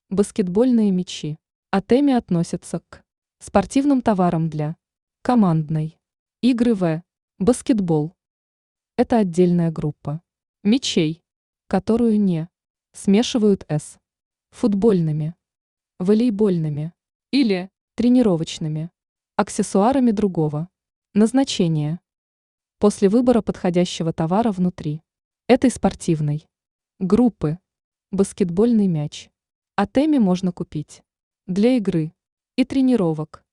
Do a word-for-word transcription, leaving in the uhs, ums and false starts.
Баскетбольные мячи. Атеми относятся к спортивным товарам для командной игры в баскетбол. Это отдельная группа мячей, которую не смешивают с футбольными, волейбольными или тренировочными аксессуарами другого назначения. После выбора подходящего товара внутри этой спортивной группы баскетбольный мяч Атеми можно купить для игры и тренировок